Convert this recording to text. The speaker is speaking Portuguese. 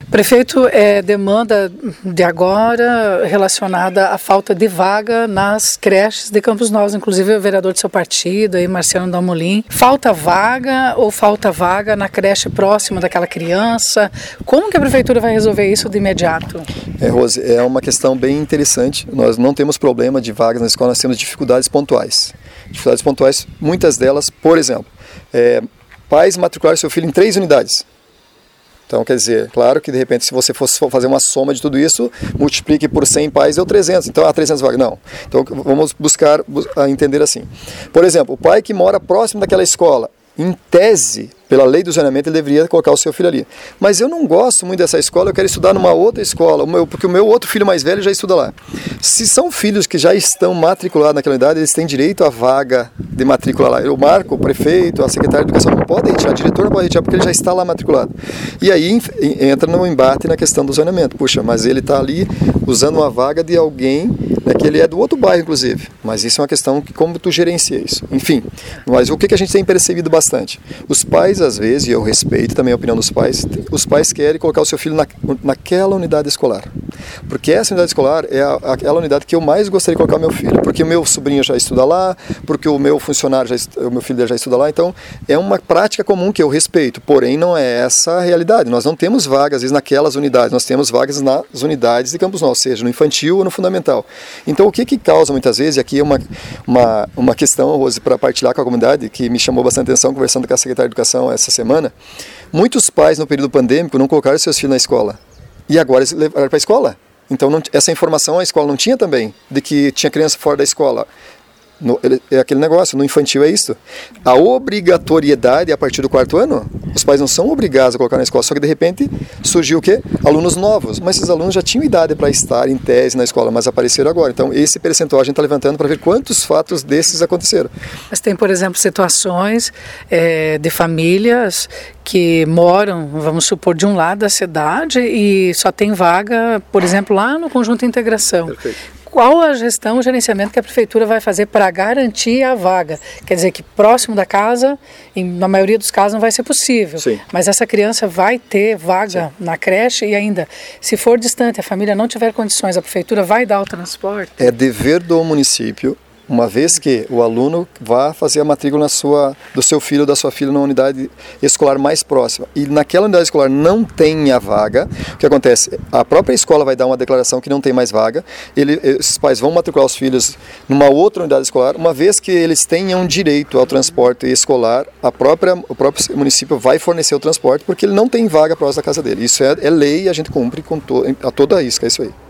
Prefeito, demanda de agora relacionada à falta de vaga nas creches de Campos Novos, inclusive o vereador do seu partido, aí, Marciano Dalmolin. Falta vaga ou falta vaga na creche próxima daquela criança? Como que a prefeitura vai resolver isso de imediato? Rose, é uma questão bem interessante. Nós não temos problema de vagas na escola, nós temos dificuldades pontuais. Dificuldades pontuais, muitas delas, por exemplo, pais matricularam seu filho em 3 unidades. Então, quer dizer, claro que de repente se você fosse fazer uma soma de tudo isso, multiplique por 100 pais, deu 300. Então, 300 vagas. Não. Então, vamos buscar entender assim. Por exemplo, o pai que mora próximo daquela escola, em tese, pela lei do zoneamento, ele deveria colocar o seu filho ali. Mas eu não gosto muito dessa escola, eu quero estudar numa outra escola, porque o meu outro filho mais velho já estuda lá. Se são filhos que já estão matriculados naquela unidade, eles têm direito à vaga de matrícula lá. O Marco, o prefeito, a secretária de educação não podem retirar, o diretor não pode retirar, porque ele já está lá matriculado. E aí entra no embate na questão do zoneamento. Puxa, mas ele está ali usando uma vaga de alguém, que ele é do outro bairro, inclusive. Mas isso é uma questão que como tu gerencia isso. Enfim, mas o que a gente tem percebido bastante? Os pais, às vezes, e eu respeito também a opinião dos pais, os pais querem colocar o seu filho naquela unidade escolar. Porque essa unidade escolar é aquela unidade que eu mais gostaria de colocar o meu filho. Porque o meu sobrinho já estuda lá, porque o meu funcionário, o meu filho já estuda lá. Então, é uma prática comum que eu respeito. Porém, não é essa a realidade. Nós não temos vagas, às vezes, naquelas unidades. Nós temos vagas nas unidades de Campos Novos, seja no infantil ou no fundamental. Então, o que causa muitas vezes, e aqui é uma questão, Rose, para partilhar com a comunidade, que me chamou bastante atenção, conversando com a secretária de Educação essa semana, muitos pais no período pandêmico não colocaram seus filhos na escola. E agora eles levaram para a escola. Então, essa informação a escola não tinha também, de que tinha criança fora da escola. É aquele negócio, no infantil é isso. A obrigatoriedade a partir do 4º ano, os pais não são obrigados a colocar na escola, só que de repente surgiu o quê? Alunos novos, mas esses alunos já tinham idade para estar em tese na escola, mas apareceram agora. Então esse percentual a gente está levantando para ver quantos fatos desses aconteceram. Mas tem, por exemplo, situações de famílias que moram, vamos supor, de um lado da cidade e só tem vaga, por exemplo, lá no Conjunto Integração. Perfeito. Qual a gestão, o gerenciamento que a prefeitura vai fazer para garantir a vaga? Quer dizer que próximo da casa, na maioria dos casos não vai ser possível. Sim. Mas essa criança vai ter vaga na creche e ainda, se for distante, a família não tiver condições, a prefeitura vai dar o transporte? É dever do município, uma vez que o aluno vá fazer a matrícula do seu filho ou da sua filha na unidade escolar mais próxima e naquela unidade escolar não tem a vaga, o que acontece? A própria escola vai dar uma declaração que não tem mais vaga, esses pais vão matricular os filhos numa outra unidade escolar, uma vez que eles tenham direito ao transporte escolar, o próprio município vai fornecer o transporte porque ele não tem vaga próxima da casa dele. Isso é lei e a gente cumpre a toda a risca, é isso aí.